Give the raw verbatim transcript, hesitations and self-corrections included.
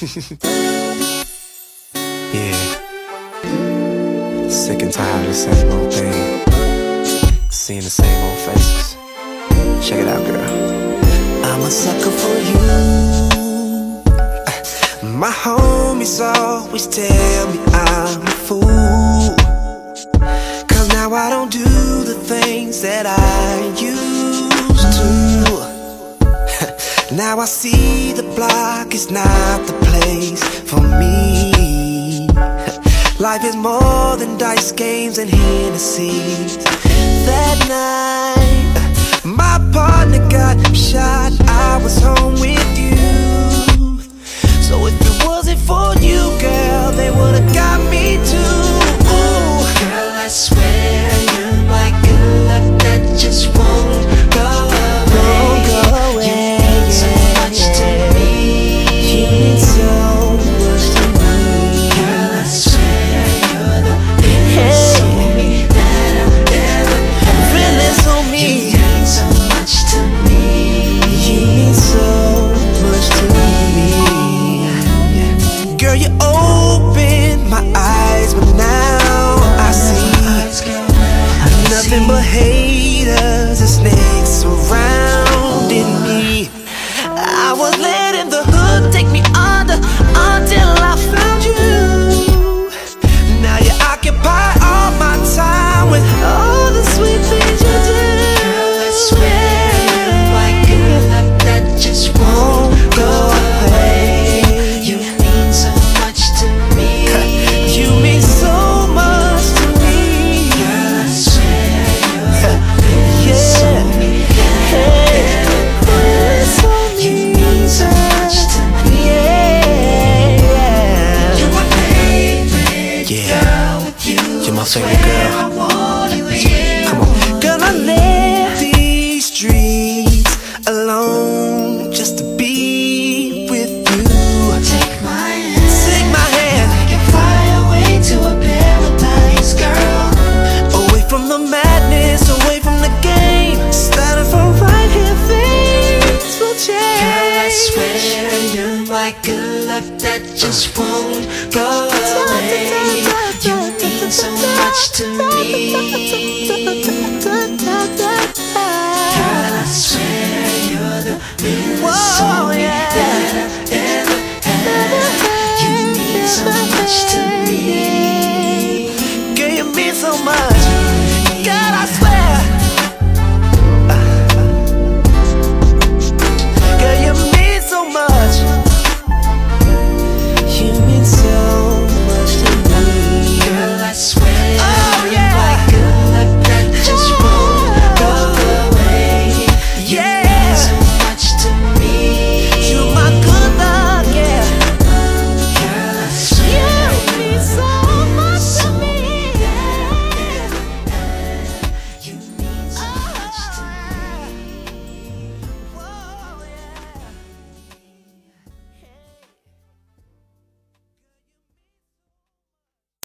Yeah. Sick and tired of the same old thing. Seeing the same old faces. Check it out, girl. I'm a sucker for you. My homies always tell me I'm a fool, cause now I don't do the things that I used to. Now I see the block is not the place for me. Life is more than dice games and Hennessy's. That night my partner got shot, I was home with you. So if it wasn't for you, girl, they would've got me too. Ooh. Girl, I swear you're my good luck that just won't go away. Won't go away. You mean so much to me. You mean so much to me. Girl, I swear you're the realest on me that I've ever had. Realest on me. You mean so much to me. You mean so much to me. Girl, you opened my eyes, but now I see nothing but haters and snakes surrounding me. I was letting the hood take me under until I found you. Now you occupy all my time with all the sweet things you do. Girl, I swear you're my good luck that just won't go away. You mean so much to me. You mean so much to me. Girl, I swear you're the realest on me that I've ever had. You mean so much to me. You're my favorite Yeah. girl with you. You're my favorite girl. I wanna be. Come on. Girl, I left these streets alone just to be with you. Take my hand. Take my hand. I can fly away to a paradise, girl. Away from the madness, away from the game. Starting from right here, things will change. Girl, I swear you're my good luck that just won't go away. You mean so much to me.